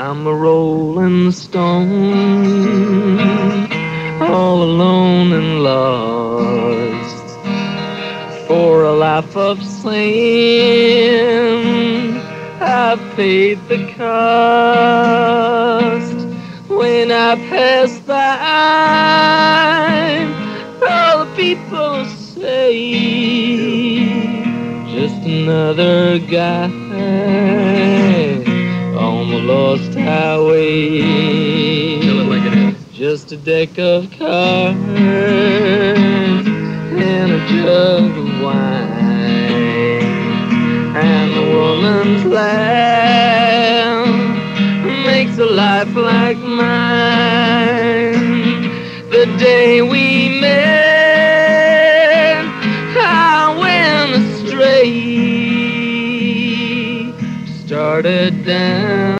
I'm a rolling stone, all alone and lost, for a life of sin. I've paid the cost. When I pass by, all the people say, just another guy on the lost highway. Tell it like it is. Just a deck of cards and a jug of wine, and the woman's laugh makes a life like mine. The day we met, I went astray, started down